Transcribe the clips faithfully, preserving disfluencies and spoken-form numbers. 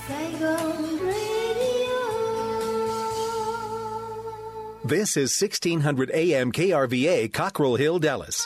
Saigon Radio. This is sixteen hundred A M K R V A, Cockrell Hill, Dallas.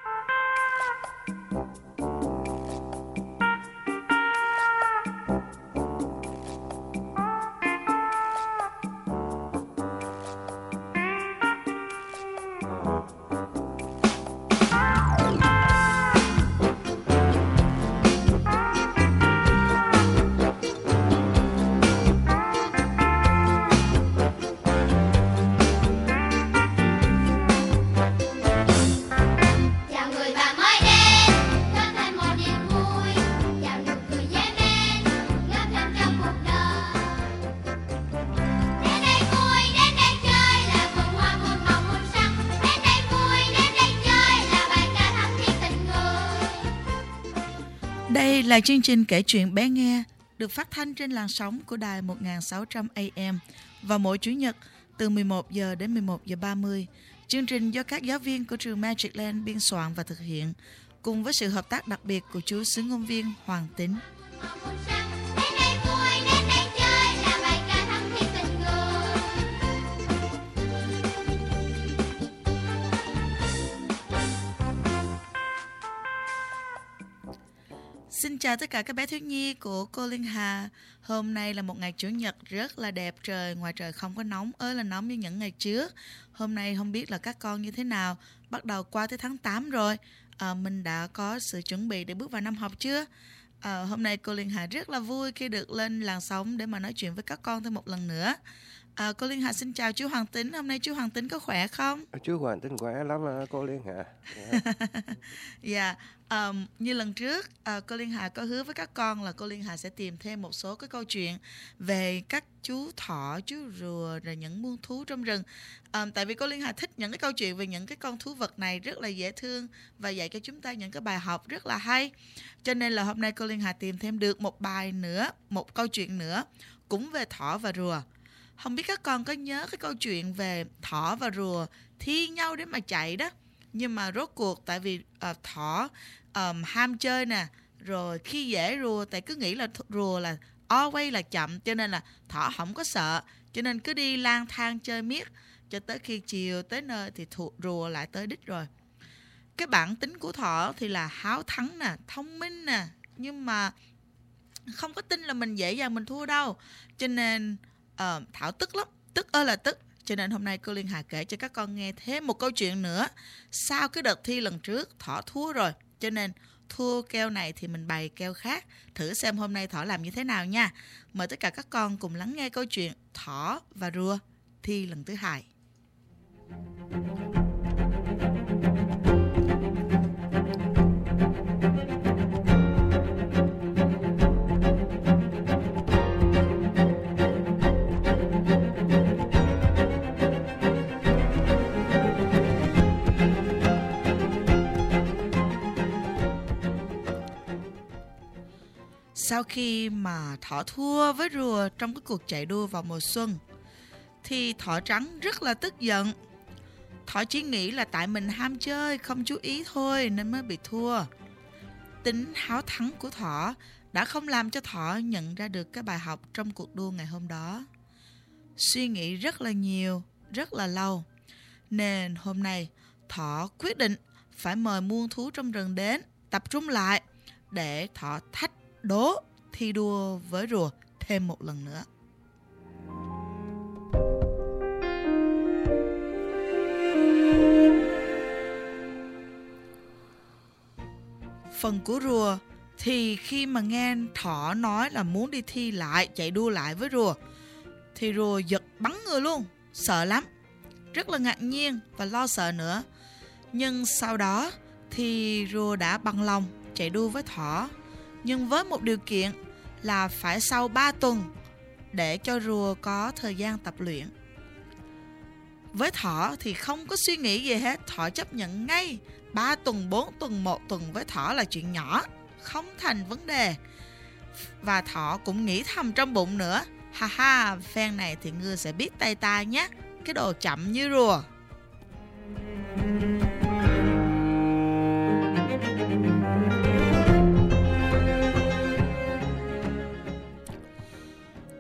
Đây là chương trình kể chuyện bé nghe được phát thanh trên làn sóng của đài một nghìn sáu trăm A M vào mỗi Chủ nhật từ mười một giờ đến mười một giờ ba mươi. Chương trình do các giáo viên của trường Magic Land biên soạn và thực hiện cùng với sự hợp tác đặc biệt của chú xứ ngôn viên Hoàng Tín. Xin chào tất cả các bé thiếu nhi của cô Liên Hà. Hôm nay là một ngày Chủ nhật rất là đẹp trời, ngoài trời không có nóng ơi là nóng như những ngày trước. Hôm nay không biết là các con như thế nào, bắt đầu qua tới tháng tám rồi. À, mình đã có sự chuẩn bị để bước vào năm học chưa? À, hôm nay cô Liên Hà rất là vui khi được lên làn sóng để mà nói chuyện với các con thêm một lần nữa. À, cô Liên Hà xin chào chú Hoàng Tín. Hôm nay chú Hoàng Tín có khỏe không? Chú Hoàng Tín khỏe lắm cô Liên Hà. Dạ, yeah. um, như lần trước uh, cô Liên Hà có hứa với các con là cô Liên Hà sẽ tìm thêm một số cái câu chuyện về các chú thỏ, chú rùa rồi những muôn thú trong rừng. Um, tại vì cô Liên Hà thích những cái câu chuyện về những cái con thú vật này rất là dễ thương và dạy cho chúng ta những cái bài học rất là hay. Cho nên là hôm nay cô Liên Hà tìm thêm được một bài nữa, một câu chuyện nữa cũng về thỏ và rùa. Không biết các con có nhớ cái câu chuyện về thỏ và rùa thi nhau để mà chạy đó. Nhưng mà rốt cuộc tại vì uh, thỏ um, ham chơi nè, rồi khi dễ rùa tại cứ nghĩ là th- rùa là always là chậm, cho nên là thỏ không có sợ, cho nên cứ đi lang thang chơi miết cho tới khi chiều tới nơi thì thụ, rùa lại tới đích rồi. Cái bản tính của thỏ thì là háo thắng nè, thông minh nè, nhưng mà không có tin là mình dễ dàng mình thua đâu, cho nên uh, Thảo tức lắm, tức ơi là tức. Cho nên hôm nay cô Liên Hà kể cho các con nghe thêm một câu chuyện nữa. Sau cái đợt thi lần trước thỏ thua rồi, cho nên thua keo này thì mình bày keo khác. Thử xem hôm nay thỏ làm như thế nào nha. Mời tất cả các con cùng lắng nghe câu chuyện Thỏ và rùa thi lần thứ hai. Sau khi mà thỏ thua với rùa trong cái cuộc chạy đua vào mùa xuân thì thỏ trắng rất là tức giận. Thỏ chỉ nghĩ là tại mình ham chơi, không chú ý thôi nên mới bị thua. Tính háo thắng của thỏ đã không làm cho thỏ nhận ra được cái bài học trong cuộc đua ngày hôm đó. Suy nghĩ rất là nhiều, rất là lâu, nên hôm nay thỏ quyết định phải mời muôn thú trong rừng đến tập trung lại để thỏ thách đố thi đua với rùa thêm một lần nữa. Phần của rùa thì khi mà nghe thỏ nói là muốn đi thi lại, chạy đua lại với rùa thì rùa giật bắn người luôn, sợ lắm, rất là ngạc nhiên và lo sợ nữa. Nhưng sau đó thì rùa đã bằng lòng chạy đua với thỏ, nhưng với một điều kiện là phải sau ba tuần để cho rùa có thời gian tập luyện. Với thỏ thì không có suy nghĩ gì hết, thỏ chấp nhận ngay. ba tuần, bốn tuần, một tuần với thỏ là chuyện nhỏ, không thành vấn đề. Và thỏ cũng nghĩ thầm trong bụng nữa, ha ha, phen này thì ngươi sẽ biết tay ta nhé, cái đồ chậm như rùa.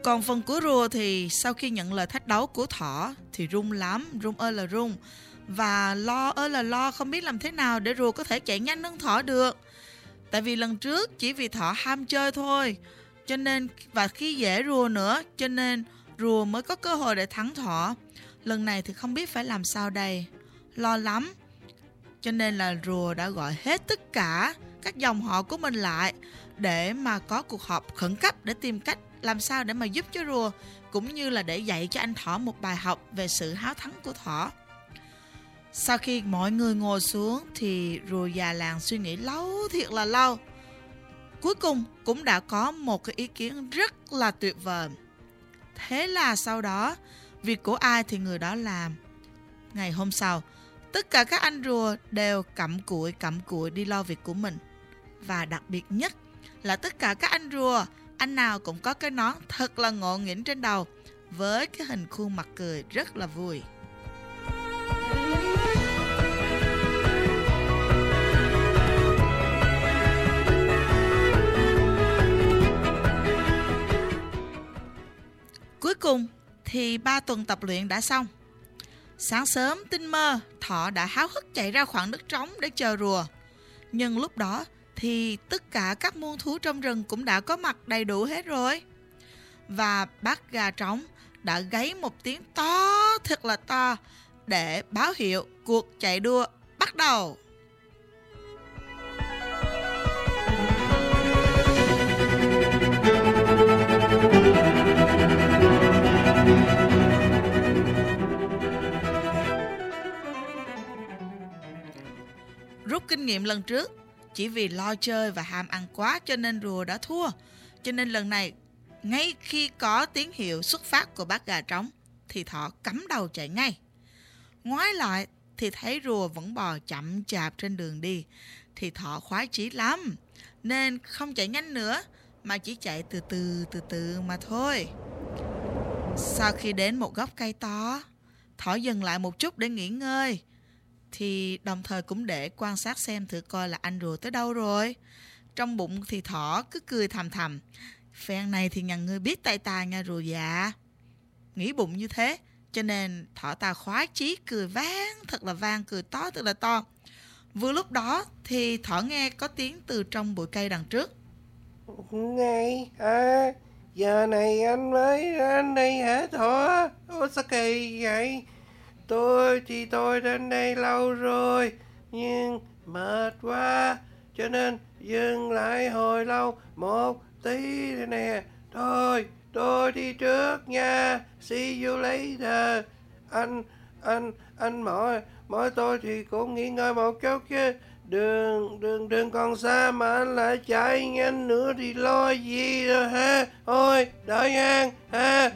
Còn phần của rùa thì sau khi nhận lời thách đấu của thỏ thì run lắm, run ơi là run. Và lo ơi là lo không biết làm thế nào để rùa có thể chạy nhanh hơn thỏ được. Tại vì lần trước chỉ vì thỏ ham chơi thôi, cho nên và khi dễ rùa nữa, cho nên rùa mới có cơ hội để thắng thỏ. Lần này thì không biết phải làm sao đây, lo lắm. Cho nên là rùa đã gọi hết tất cả các dòng họ của mình lại để mà có cuộc họp khẩn cấp để tìm cách làm sao để mà giúp cho rùa, cũng như là để dạy cho anh thỏ một bài học về sự háo thắng của thỏ. Sau khi mọi người ngồi xuống thì rùa già làng suy nghĩ lâu thiệt là lâu. Cuối cùng cũng đã có một cái ý kiến rất là tuyệt vời. Thế là sau đó, việc của ai thì người đó làm. Ngày hôm sau, tất cả các anh rùa đều cặm cụi cặm cụi đi lo việc của mình. Và đặc biệt nhất là tất cả các anh rùa, anh nào cũng có cái nón thật là ngộ nghĩnh trên đầu, với cái hình khuôn mặt cười rất là vui. Cuối cùng thì ba tuần tập luyện đã xong. Sáng sớm tinh mơ, thỏ đã háo hức chạy ra khoảng đất trống để chờ rùa. Nhưng lúc đó thì tất cả các muôn thú trong rừng cũng đã có mặt đầy đủ hết rồi. Và bác gà trống đã gáy một tiếng to thật là to để báo hiệu cuộc chạy đua bắt đầu. Rút kinh nghiệm lần trước, chỉ vì lo chơi và ham ăn quá cho nên rùa đã thua. Cho nên lần này, ngay khi có tín hiệu xuất phát của bác gà trống thì thỏ cắm đầu chạy ngay. Ngoái lại thì thấy rùa vẫn bò chậm chạp trên đường đi, thì thỏ khoái chí lắm nên không chạy nhanh nữa mà chỉ chạy từ từ từ từ mà thôi. Sau khi đến một gốc cây to, thỏ dừng lại một chút để nghỉ ngơi, thì đồng thời cũng để quan sát xem thử coi là anh rùa tới đâu rồi. Trong bụng thì thỏ cứ cười thầm thầm, phen này thì nhằn ngươi biết tay ta nha rùa già. Nghĩ bụng như thế, cho nên thỏ ta khoái chí cười vang, thật là vang, cười to thật là to. Vừa lúc đó thì thỏ nghe có tiếng từ trong bụi cây đằng trước. Này, à, giờ này anh mới đến đây hả thỏ? Ủa sao kỳ vậy? Tôi thì tôi đến đây lâu rồi, nhưng mệt quá, cho nên dừng lại hồi lâu một tí nè. Thôi, tôi đi trước nha, see you later. Anh, anh, anh mỏi, mỏi tôi thì cũng nghỉ ngơi một chút chứ. Đường, đường, đường còn xa mà anh lại chạy nhanh nữa thì lo gì rồi ha. Thôi, đợi nha, ha.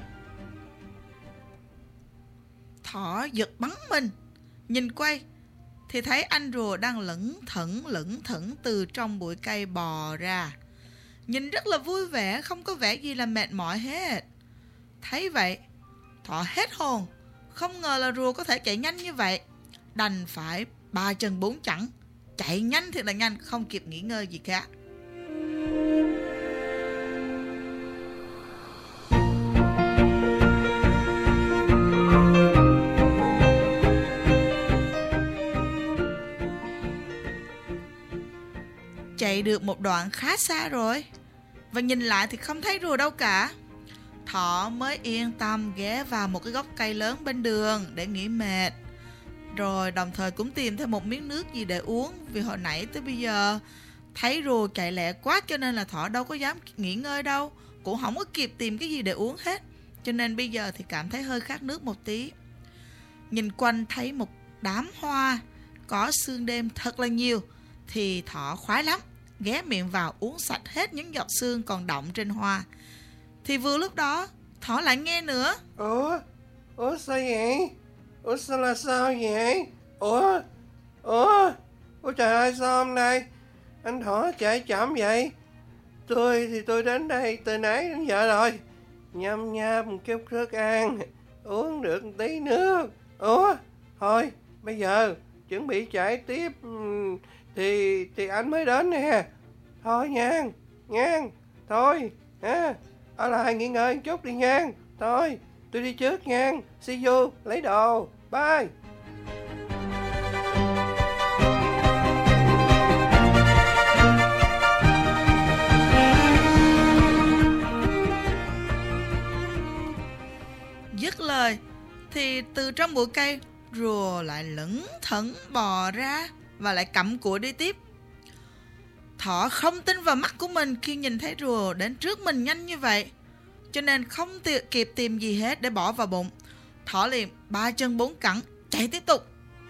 Thỏ giật bắn mình, nhìn quay thì thấy anh rùa đang lững thững lững thững từ trong bụi cây bò ra. Nhìn rất là vui vẻ, không có vẻ gì là mệt mỏi hết. Thấy vậy, thỏ hết hồn, không ngờ là rùa có thể chạy nhanh như vậy. Đành phải ba chân bốn chẳng, chạy nhanh thiệt là nhanh, không kịp nghỉ ngơi gì cả. Chạy được một đoạn khá xa rồi, và nhìn lại thì không thấy rùa đâu cả. Thỏ mới yên tâm ghé vào một cái gốc cây lớn bên đường để nghỉ mệt. Rồi đồng thời cũng tìm thêm một miếng nước gì để uống, vì hồi nãy tới bây giờ thấy rùa chạy lẹ quá cho nên là thỏ đâu có dám nghỉ ngơi đâu, cũng không có kịp tìm cái gì để uống hết. Cho nên bây giờ thì cảm thấy hơi khát nước một tí. Nhìn quanh thấy một đám hoa có sương đêm thật là nhiều, thì thỏ khoái lắm, ghé miệng vào uống sạch hết những giọt sương còn đọng trên hoa. Thì vừa lúc đó thỏ lại nghe nữa. Ủa? Ủa sao vậy? Ủa sao là sao vậy? Ủa? Ủa? Ủa trời ơi sao hôm nay anh thỏ chạy chậm vậy? Tôi thì tôi đến đây từ nãy đến giờ rồi, nhâm nháp một chút thức ăn, uống được một tí nước. Ủa? Thôi bây giờ chuẩn bị chạy tiếp thì thì anh mới đến nè. Thôi nha, nha, thôi ha. ở lại nghỉ ngơi một chút đi nha. Thôi, tôi đi trước nha. See you, lấy đồ. Bye. Dứt lời thì từ trong bụi cây, rùa lại lững thững bò ra và lại cặm cụi đi tiếp. Thỏ không tin vào mắt của mình khi nhìn thấy rùa đến trước mình nhanh như vậy, cho nên không t- kịp tìm gì hết để bỏ vào bụng. Thỏ liền ba chân bốn cẳng chạy tiếp tục.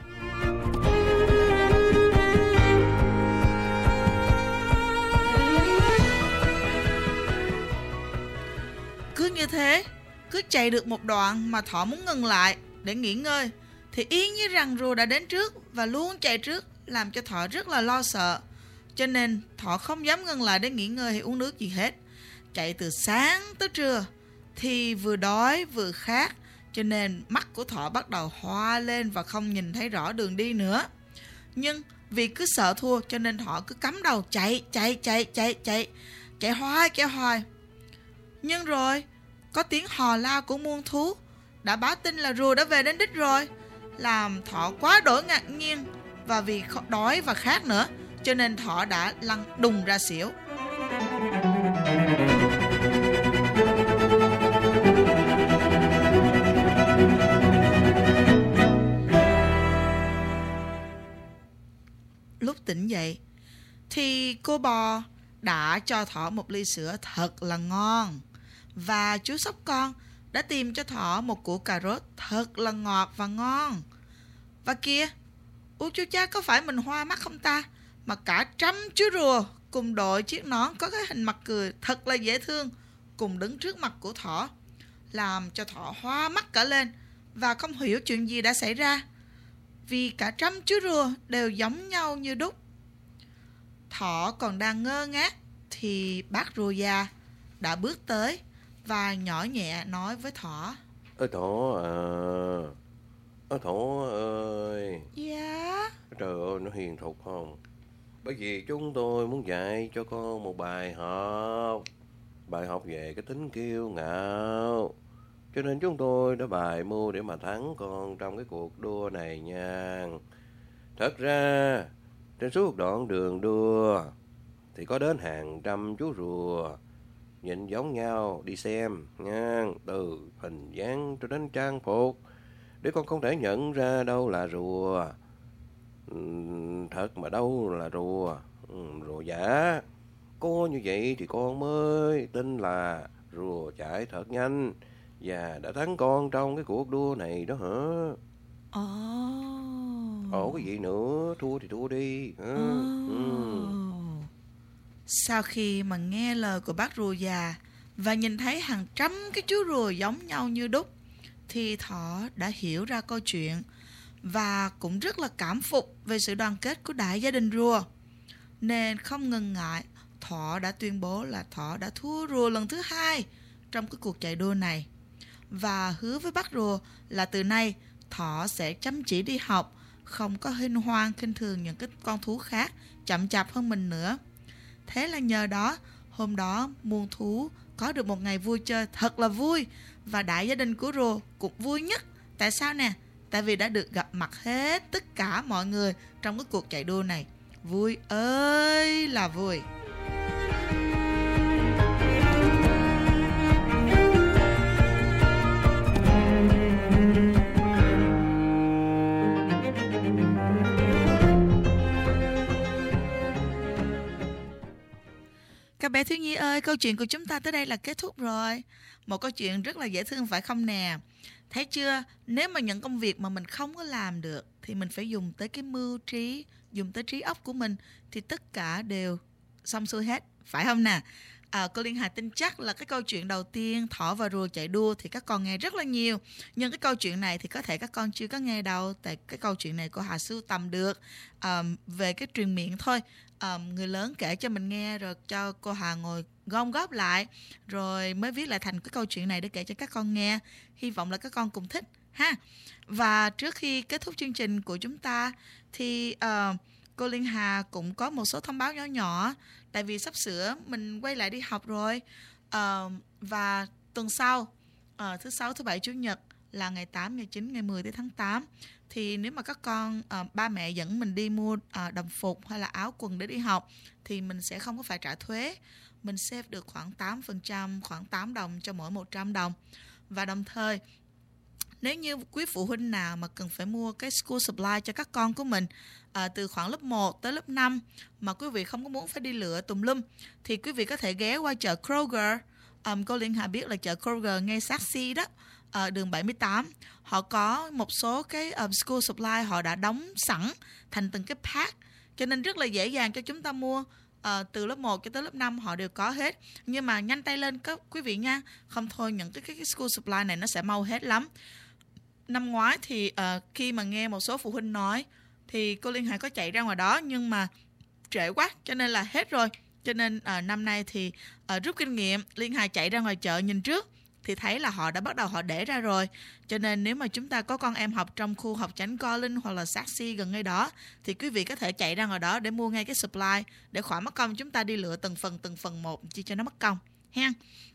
Cứ như thế, cứ chạy được một đoạn mà thỏ muốn ngừng lại để nghỉ ngơi, thì y như rằng rùa đã đến trước và luôn chạy trước, làm cho thỏ rất là lo sợ. Cho nên thỏ không dám ngừng lại để nghỉ ngơi hay uống nước gì hết. Chạy từ sáng tới trưa thì vừa đói vừa khát, cho nên mắt của thỏ bắt đầu hoa lên và không nhìn thấy rõ đường đi nữa. Nhưng vì cứ sợ thua cho nên thỏ cứ cắm đầu chạy chạy chạy chạy chạy chạy hoài chạy hoài. Nhưng rồi có tiếng hò la của muôn thú đã báo tin là rùa đã về đến đích rồi, làm thỏ quá đổi ngạc nhiên. Và vì đói và khát nữa, cho nên thỏ đã lăn đùng ra xỉu. Lúc tỉnh dậy thì cô bò đã cho thỏ một ly sữa thật là ngon, và chú sóc con đã tìm cho thỏ một củ cà rốt thật là ngọt và ngon. Và kìa, ủa chú cha, có phải mình hoa mắt không ta? Mà cả trăm chú rùa cùng đội chiếc nón có cái hình mặt cười thật là dễ thương cùng đứng trước mặt của thỏ, làm cho thỏ hoa mắt cả lên và không hiểu chuyện gì đã xảy ra, vì cả trăm chú rùa đều giống nhau như đúc. Thỏ còn đang ngơ ngác thì bác rùa già đã bước tới và nhỏ nhẹ nói với thỏ: Ơ thỏ à, ơ thỏ ơi. Dạ. Trời ơi, nó hiền thục không? Bởi vì chúng tôi muốn dạy cho con một bài học. Bài học về cái tính kiêu ngạo. Cho nên chúng tôi đã bài mưu để mà thắng con trong cái cuộc đua này nha. Thật ra, trên suốt đoạn đường đua thì có đến hàng trăm chú rùa nhìn giống nhau đi xem nha, từ hình dáng cho đến trang phục, để con không thể nhận ra đâu là rùa thật mà đâu là rùa rùa giả. Có như vậy thì con mới tin là rùa chạy thật nhanh và đã thắng con trong cái cuộc đua này đó hả? Ồ. Ồ, cái gì nữa, thua thì thua đi. Hả? Oh. Ừ. Sau khi mà nghe lời của bác rùa già và nhìn thấy hàng trăm cái chú rùa giống nhau như đúc, thì thỏ đã hiểu ra câu chuyện và cũng rất là cảm phục về sự đoàn kết của đại gia đình rùa. Nên không ngần ngại, thỏ đã tuyên bố là thỏ đã thua rùa lần thứ hai trong cái cuộc chạy đua này, và hứa với bác rùa là từ nay thỏ sẽ chăm chỉ đi học, không có hinh hoang khinh thường những cái con thú khác chậm chạp hơn mình nữa. Thế là nhờ đó, hôm đó muôn thú có được một ngày vui chơi thật là vui, và đại gia đình của rùa cũng vui nhất. Tại sao nè? Tại vì đã được gặp mặt hết tất cả mọi người trong cái cuộc chạy đua này. Vui ơi là vui. Các bé thiếu nhi ơi, câu chuyện của chúng ta tới đây là kết thúc rồi. Một câu chuyện rất là dễ thương phải không nè? Thấy chưa? Nếu mà những công việc mà mình không có làm được thì mình phải dùng tới cái mưu trí, dùng tới trí óc của mình, thì tất cả đều xong xuôi hết, phải không nè? À, cô Liên Hà tin chắc là cái câu chuyện đầu tiên thỏ và rùa chạy đua thì các con nghe rất là nhiều. Nhưng cái câu chuyện này thì có thể các con chưa có nghe đâu. Tại cái câu chuyện này cô Hà sưu tầm được um, về cái truyền miệng thôi. Um, người lớn kể cho mình nghe rồi cho cô Hà ngồi gom góp lại, rồi mới viết lại thành cái câu chuyện này để kể cho các con nghe. Hy vọng là các con cùng thích ha. Và trước khi kết thúc chương trình của chúng ta thì uh, cô Liên Hà cũng có một số thông báo nhỏ nhỏ. Tại vì sắp sửa mình quay lại đi học rồi. uh, và tuần sau, à, thứ sáu, thứ bảy, chủ nhật là ngày tám, ngày chín, ngày mười tới tháng tám. Thì nếu mà các con, à, ba mẹ dẫn mình đi mua à, đồng phục hay là áo quần để đi học thì mình sẽ không có phải trả thuế. Mình save được khoảng tám phần trăm, khoảng tám đồng cho mỗi một trăm đồng. Và đồng thời, nếu như quý phụ huynh nào mà cần phải mua cái school supply cho các con của mình à, từ khoảng lớp một tới lớp năm mà quý vị không có muốn phải đi lựa tùm lum thì quý vị có thể ghé qua chợ Kroger. Um, cô Liên Hà biết là chợ Kroger ngay Saxi đó, uh, đường bảy mươi tám. Họ có một số cái um, school supply họ đã đóng sẵn thành từng cái pack, cho nên rất là dễ dàng cho chúng ta mua. Uh, từ lớp một cho tới lớp năm họ đều có hết. Nhưng mà nhanh tay lên các quý vị nha, không thôi những cái, cái, cái school supply này nó sẽ mau hết lắm. Năm ngoái thì uh, khi mà nghe một số phụ huynh nói thì cô Liên Hải có chạy ra ngoài đó nhưng mà trễ quá cho nên là hết rồi. Cho nên uh, năm nay thì uh, rút kinh nghiệm, Liên Hải chạy ra ngoài chợ nhìn trước thì thấy là họ đã bắt đầu họ để ra rồi. Cho nên nếu mà chúng ta có con em học trong khu học chánh Collins hoặc là Saxi gần ngay đó thì quý vị có thể chạy ra ngoài đó để mua ngay cái supply để khỏi mất công chúng ta đi lựa từng phần từng phần một chi cho nó mất công ha.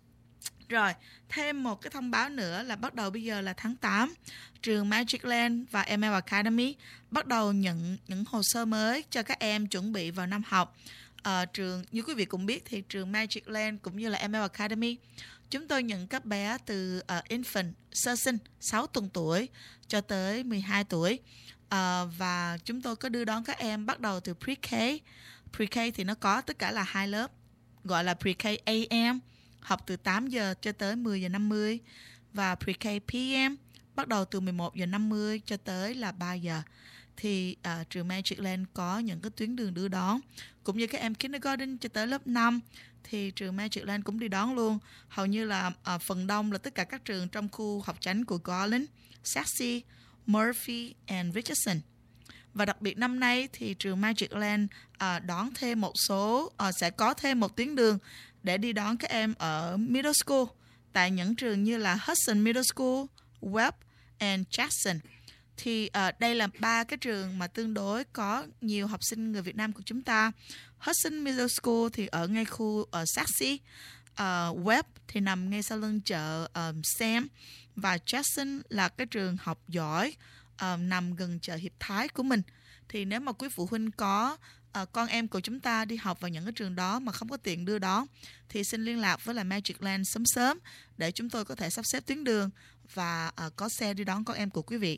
Rồi, thêm một cái thông báo nữa là bắt đầu bây giờ là tháng tám, trường Magic Land và em lờ Academy bắt đầu nhận những hồ sơ mới cho các em chuẩn bị vào năm học. À, trường như quý vị cũng biết thì trường Magic Land cũng như là em lờ Academy chúng tôi nhận các bé từ uh, infant, sơ sinh sáu tuần tuổi cho tới mười hai tuổi. À, và chúng tôi có đưa đón các em bắt đầu từ pre-K. Pre-K thì nó có tất cả là hai lớp, gọi là pre-K a em, học từ tám giờ cho tới mười giờ năm mươi, và pre-K pê em bắt đầu từ mười một giờ năm mươi cho tới là ba giờ. Thì uh, trường Magic Land có những cái tuyến đường đưa đón, cũng như các em kindergarten cho tới lớp năm thì trường Magic Land cũng đi đón luôn. Hầu như là uh, phần đông là tất cả các trường trong khu học chánh của Collins, Saxi, Murphy and Richardson. Và đặc biệt năm nay thì trường Magic Land uh, đón thêm một số, uh, sẽ có thêm một tuyến đường để đi đón các em ở middle school tại những trường như là Hudson Middle School, Webb and Jackson. Thì uh, đây là ba cái trường mà tương đối có nhiều học sinh người Việt Nam của chúng ta. Hudson Middle School thì ở ngay khu ở uh, Saxi, uh, Webb thì nằm ngay sau lưng chợ um, Sam, và Jackson là cái trường học giỏi uh, nằm gần chợ Hiệp Thái của mình. Thì nếu mà quý phụ huynh có uh, con em của chúng ta đi học vào những cái trường đó mà không có tiền đưa đón thì xin liên lạc với là Magic Land sớm sớm để chúng tôi có thể sắp xếp tuyến đường và uh, có xe đi đón con em của quý vị.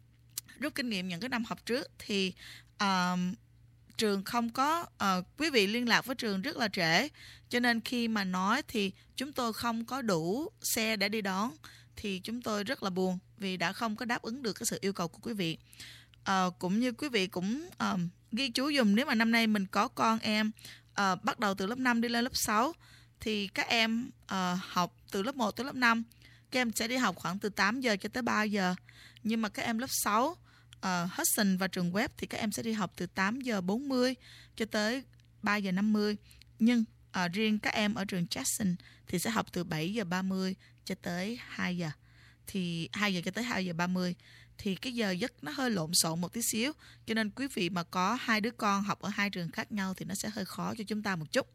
Rút kinh nghiệm những cái năm học trước thì uh, trường không có, uh, quý vị liên lạc với trường rất là trễ, cho nên khi mà nói thì chúng tôi không có đủ xe để đi đón thì chúng tôi rất là buồn vì đã không có đáp ứng được cái sự yêu cầu của quý vị. Uh, cũng như quý vị cũng uh, ghi chú dùm, nếu mà năm nay mình có con em uh, bắt đầu từ lớp năm đi lên lớp sáu thì các em uh, học từ lớp một tới lớp năm, các em sẽ đi học khoảng từ tám giờ cho tới ba giờ. Nhưng mà các em lớp sáu, uh, Hudson và trường Webb thì các em sẽ đi học từ tám giờ bốn mươi cho tới ba giờ năm mươi. Nhưng uh, riêng các em ở trường Jackson thì sẽ học từ bảy giờ ba mươi cho tới hai giờ. Thì hai giờ cho tới hai giờ ba mươi. Thì cái giờ giấc nó hơi lộn xộn một tí xíu. Cho nên quý vị mà có hai đứa con học ở hai trường khác nhau thì nó sẽ hơi khó cho chúng ta một chút.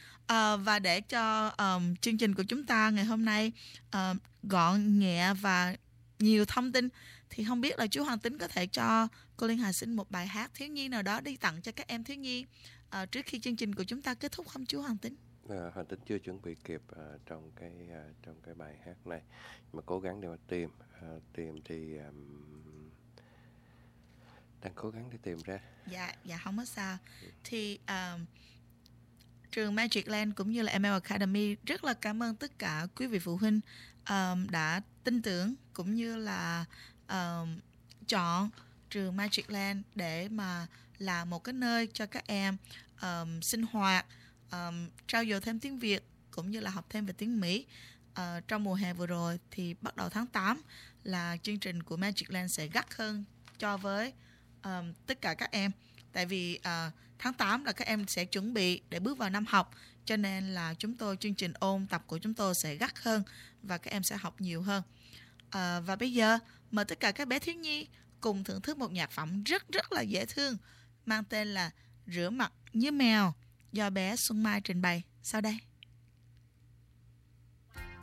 À, và để cho um, chương trình của chúng ta ngày hôm nay uh, gọn nhẹ và nhiều thông tin thì không biết là chú Hoàng Tính có thể cho cô Liên Hà xin một bài hát thiếu nhi nào đó đi tặng cho các em thiếu nhi uh, trước khi chương trình của chúng ta kết thúc không chú Hoàng Tính? À, Hoàng Tính chưa chuẩn bị kịp uh, trong cái uh, trong cái bài hát này, mà cố gắng để mà tìm uh, tìm thì um, đang cố gắng để tìm ra. Dạ, dạ không có sao. Thì uh, trường Magic Land cũng như là em lờ Academy rất là cảm ơn tất cả quý vị phụ huynh um, đã tin tưởng cũng như là um, chọn trường Magic Land để mà là một cái nơi cho các em um, sinh hoạt, um, trau dồi thêm tiếng Việt cũng như là học thêm về tiếng Mỹ. Uh, trong mùa hè vừa rồi thì bắt đầu tháng tám là chương trình của Magic Land sẽ gắt hơn cho với um, tất cả các em. Tại vì uh, tháng tám là các em sẽ chuẩn bị để bước vào năm học, cho nên là chúng tôi chương trình ôn tập của chúng tôi sẽ gắt hơn và các em sẽ học nhiều hơn. Uh, và bây giờ mời tất cả các bé thiếu nhi cùng thưởng thức một nhạc phẩm rất rất là dễ thương mang tên là Rửa Mặt Như Mèo do bé Xuân Mai trình bày sau đây.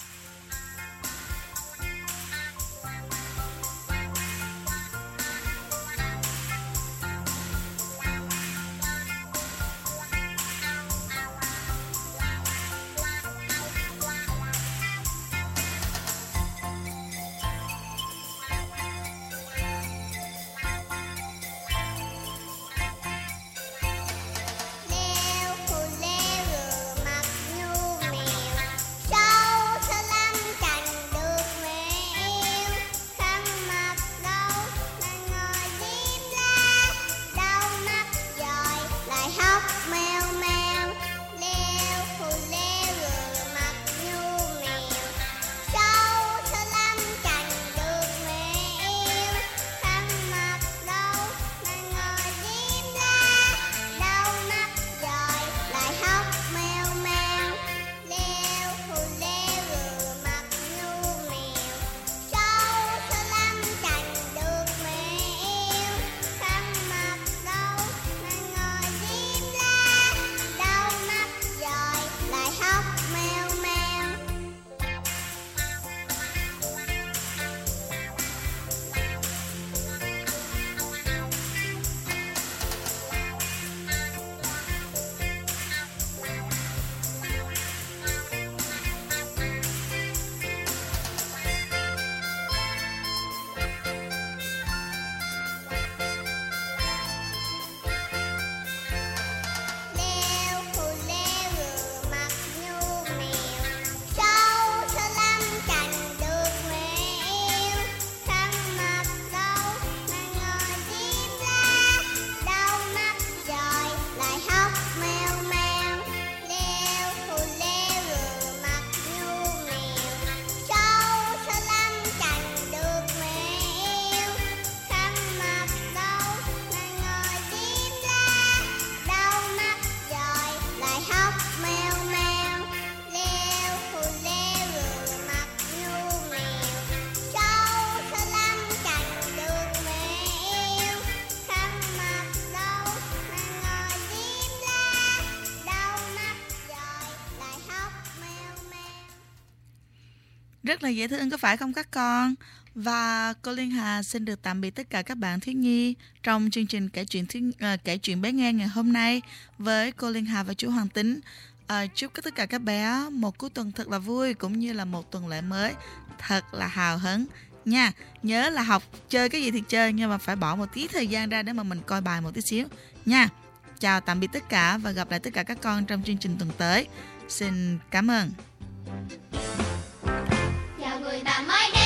Rất là dễ thương có phải không các con? Và cô Liên Hà xin được tạm biệt tất cả các bạn thiếu nhi trong chương trình kể chuyện thiếu, uh, kể chuyện bé nghe ngày hôm nay với cô Liên Hà và chú Hoàng Tính. Uh, chúc tất cả các bé một cuối tuần thật là vui cũng như là một tuần lễ mới thật là hào hứng nha. Nhớ là học chơi cái gì thì chơi nhưng mà phải bỏ một tí thời gian ra để mà mình coi bài một tí xíu nha. Chào tạm biệt tất cả và gặp lại tất cả các con trong chương trình tuần tới. Xin cảm ơn.